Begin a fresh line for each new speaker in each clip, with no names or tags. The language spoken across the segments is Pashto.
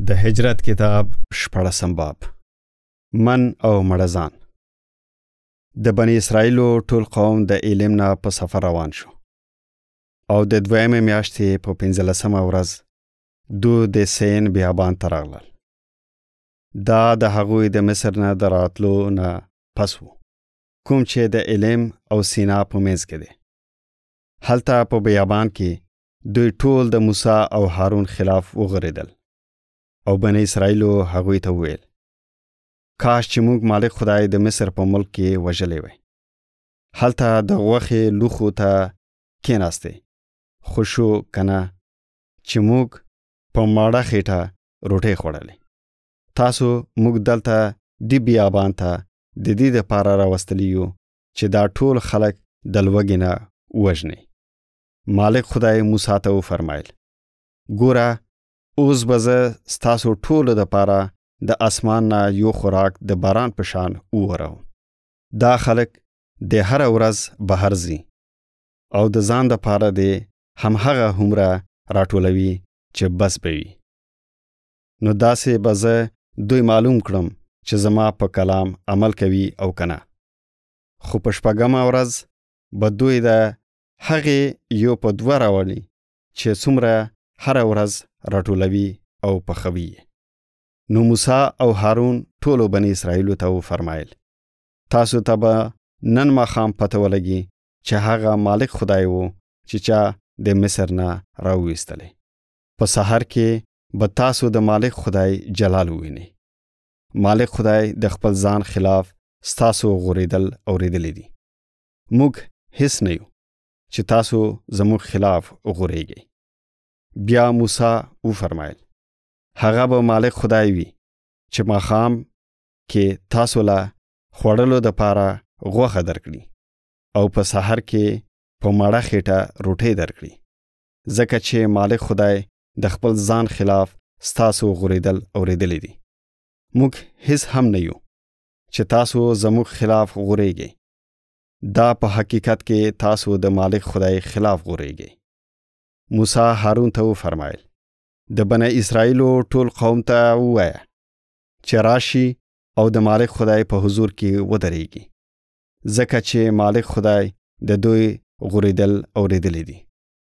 د هجرت کتاب 14 باب من او مړزان. د بنی اسرائیلو ټول قوم د ایلم نه په سفر روان شو او د دویمه میاشتې په 15مه ورځ دو د سین بیابان ته راغلل. دا د هغوی د مصر نه د راتلو نه پس و، کوم چې د ایلم او سینا په منځ کې دی. هلته په بیابان کې دوی ټول د موسی او هارون خلاف وغورېدل او بنی اسرائیلو هغوی ته وویل: کاش چې موږ مالک خدای د مصر په ملک کې وژلی وی. هلته د غوښې لوښو ته کېناستې، خو شو کنه چې موږ په ماړه خېټه روټۍ خوړلې. تاسو موږ دلته دی بیابان ته د دې دپاره راوستلی یو چې دا ټول خلک د لوږې نه وژني. مالک خدای موسی ته وفرمایل: ګوره، اوس به زه ستاسو ټولو دپاره د اسمان نه یو خوراک د باران په شان وورم. دا خلک د هره ورځ بهر ځي او د ځان دپاره د همهغه هومره راټولوي چې بس به وي. نو داسې به زه دوی معلوم کړم چې زما په کلام عمل کوي او کنه. خو په 6مه ورځ به دوی د هغې یو په 2 راولي چې څومره هره ورځ راټولوي او پخوي. نو موسی او هارون ټولو بنی اسرائیلو ته وفرمایل: تاسو ته به نن ماښام پته ولګي چې هغه مالک خدای و چې چا د مصر نه راوویستلی. په سحر کې به تاسو د مالک خدای جلال ووینئ. مالک خدای د خپل ځان خلاف ستاسو غورېدل اورېدلی دي. موږ هیڅ نه یو چې تاسو زموږ خلاف غورېږئ. بیا موسی وفرمایل: هغه به مالک خدای وي چې ماښام کې تاسو له خوړلو دپاره غوښه درکړي او په سحر کې په مړه خېټه روټۍ درکړي، ځکه چې مالک خدای د خپل ځان خلاف ستاسو غورېدل اورېدلی دي. موږ هیڅ هم نه یو چې تاسو زموږ خلاف غورېږئ. دا په حقیقت کې تاسو د مالک خدای خلاف غورېږئ. موسی هارون ته وفرمایل: د بنی اسرائیلو ټول قوم ته ووایه چې راشي او د مالک خدای په حضور کې ودرېږي، ځکه چې مالک خدای د دوی غورېدل اورېدلی دي.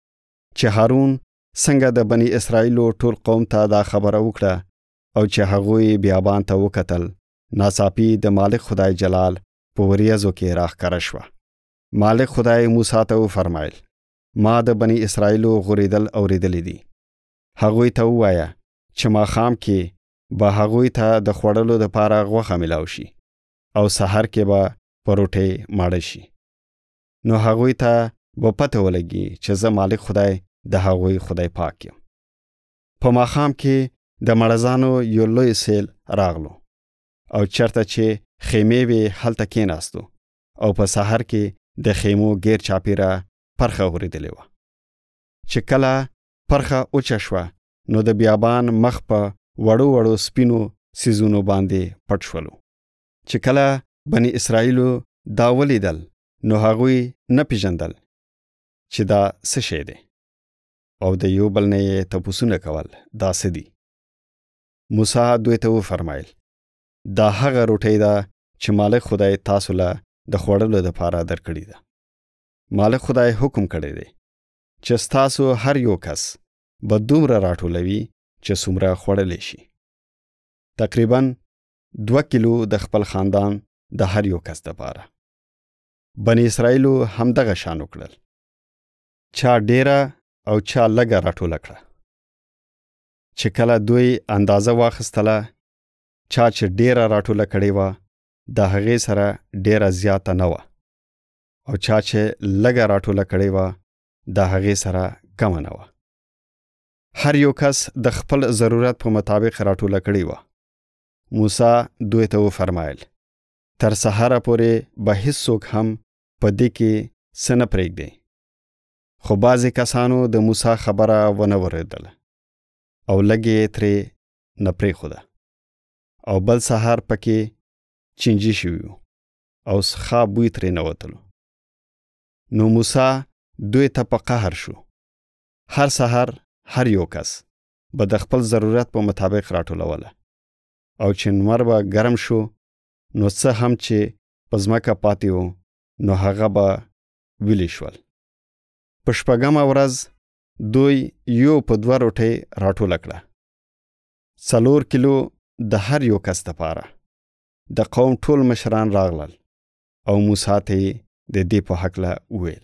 چې هارون څنګه د بنی اسرائیلو ټول قوم ته دا خبره وکړه او چې هغوی بیابان ته وکتل، ناڅاپي د مالک خدای جلال په وریځو کې راښکاره شوه. مالک خدای موسی ته وفرمایل: ما د بنی اسرائیلو غورېدل اورېدلی دي. هغوی ته ووایه چې ماښام کې به هغوی ته د خوړلو دپاره غوښه ملاو شي او سحر کې به په روټۍ ماړه شي. نو هغوی ته به پته ولګي چې زه مالک خدای د هغوی خدای پاک یم. په ماښام کې د مړزانو یو لوی سیل راغلو او چرته چې خیمې وې هلته کېناستو او په سحر کې د خیمو غیر چاپیره پرخه ورېدلې وه. چې کله پرخه اوچه شوه، نو د بیابان مخ په وړو وړو سپینو سیزونو باندې پټ شولو. چې کله بنی اسرائیلو دا ولیدل، نو هغوی نه پیژندل چې دا څه شی دی او د یو بل نه یې تپوسونه کول دا څه دي. موسی دوی ته وفرمایل: دا هغه روټۍ ده چې مالک خدای تاسو له د خوړلو دپاره درکړې ده. مالک خدای حکم کړی دی چې ستاسو هر یو کس به دومره راټولوي چې څومره خوړلی شي. تقریباً 2 کیلو د خپل خاندان د هر یو کس دپاره. بنی اسرائیلو همدغه شان وکړل. چا ډیره او چا لږه راټوله کړه. چې کله دوی اندازه واخیستله، چا چې ډیره راټوله کړې وه د هغې سره ډیره زیاته نه وه، او چا چې لږه راټوله کړې وه د هغې سره کمه نه وه. هر یو کس د خپل ضرورت په مطابق راټوله کړې وه. موسی دوی ته وفرمایل: تر سهاره پورې به هیڅوک هم په دې کې څه نه پرېږدي. خو بعضې کسانو د موسی خبره ونه ورېدله او لږ یې ترې نه پرېښوده او بل سهار پکې چینجي شوي او ښه بوی ترې نه وتلو. نو موسی دوی ته په قهر شو. هر سهار هر یو کس به د خپل ضرورت په مطابق راټولوله، او چې نور به ګرم شو نو څه هم چې په ځمکه پاتې وو نو هغه به ویلی شول. په شپږمه ورځ دوی یو په 2 روټۍ راټوله کړه، 4 کیلو د هر یو کس دپاره. د قوم ټول مشران راغلل او موسی ته د دې په هکله وویل.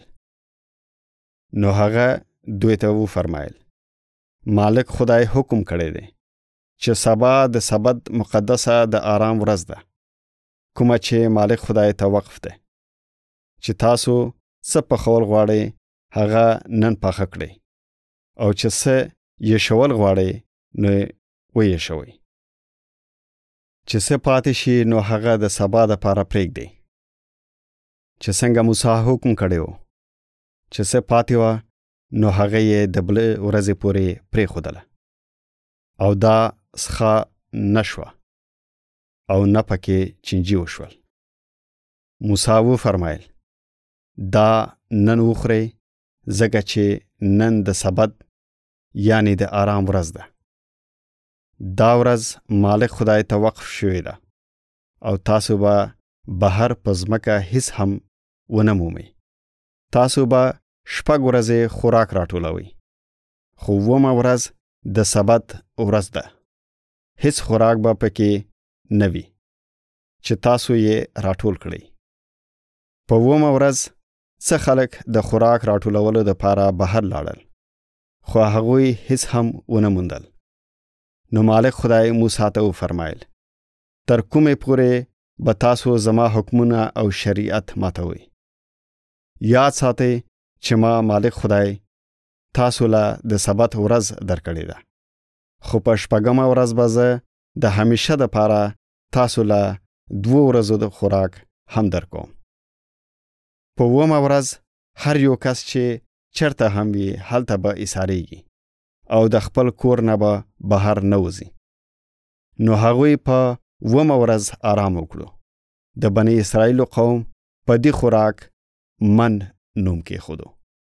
نو هغه دوی ته وفرمایل: مالک خدای حکم کړی دی چې سبا د سبت مقدسه د آرام ورځ ده، کومه چې مالک خدای ته وقف ده. چې تاسو څه پخول غواړئ هغه نن پاخه کړئ، او چې څه یشول غواړئ نو ویشوئ. چې څه پاتې شي نو هغه د سبا دپاره پرېږدئ. چې څنګه موسی حکم کړی و چې څه پاتې وه نو هغه یې د بلې ورځې پورې پرېښودله، او دا څښا نه شوه او نه پکې چینجي وشول. موسی وفرمایل: دا نن وخورئ، ځکه چې نن د سبت یعنی د آرام ورځ ده. دا ورځ مالک خدای ته وقف شوې ده، او تاسو به بهر په ځمکه هیڅ هم ونه مومئ. تاسو به 6 ورځې خوراک راټولوئ، خو 9مه ورځ د سبت ورځ ده، هیڅ خوراک به پکې نه وي چې تاسو یې راټول کړئ. په 9مه ورځ څه خلک د خوراک راټولولو دپاره بهر لاړل، خو هغوی هیڅ هم ونه موندل. نو مالک خدای موسی ته وفرمایل: تر کومې پورې به تاسو زما حکمونه او شریعت ماتوئ؟ یاد ساتئ چې ما مالک خدای تاسو له د سبت ورځ درکړې ده، خو په 6مه ورځ به زه د همیشه دپاره تاسو له 2 ورځو د خوراک هم درکوم. په 9مه ورځ هر یو کس چې چرته هم وي هلته به ایساریږي، او د خپل کور نه به بهر نه وځي. نو هغوی په 9مه ورځ آرام وکړو. د بني اسرائیلو قوم په دې خوراک من نوم کېښودو.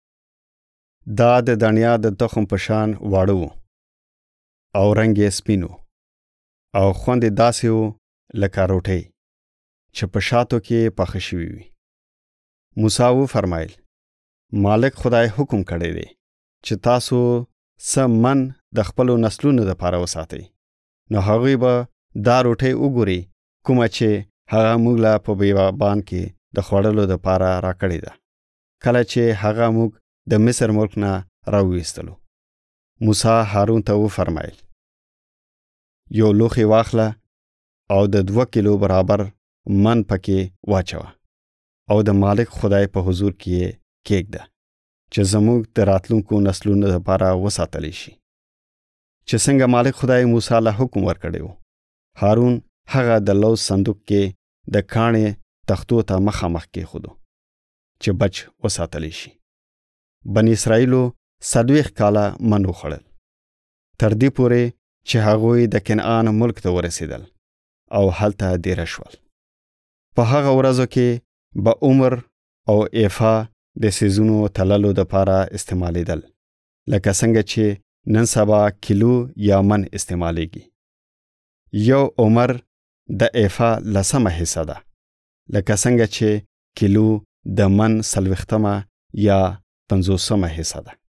دا د دڼیا د تخم په شان واړه وو، او رنګ یې سپین و، او خوند یې داسې و لکه روټۍ چې په شاتو کې پخه شوي وي. موسی وفرمایل: مالک خدای حکم کړی دی چې تاسو څه من د خپلو نسلونو دپاره وساتئ. نو هغوی به دا روټۍ وګوري کومه چې هغه موږ له په بیابان کې د خوړلو دپاره راکړې ده، کله چې هغه موږ د مصر ملک نه راوویستلو. موسی هارون ته وفرمایل: یو لوښی واخله او د 2 کیلو برابر من پکې واچوه، او د مالک خدای په حضور کې کېږده چې زموږ د راتلونکو نسلونو دپاره وساتلی شي. چې څنګه مالک خدای موسی له حکم ورکړی و، هارون هغه د لوز صندوق کې د کاڼې تختو ته مخامخ کېښودو چې بچ وساتلی شي. بني اسرائیلو 40 کاله من وخوړل، تر دې پورې چې هغوی د کنعان ملک ته ورسېدل او هلته دېره شول. په هغه ورځو کې به عمر او ایفا د سیزونو تللو دپاره استعمالیدل، لکه څنګه چې نن سبا کیلو یا من استعمالیږي. یو عمر د ایفا 10مه حصه ده، لکه څنګه چې کیلو د من 40مه یا 50مه حصه ده.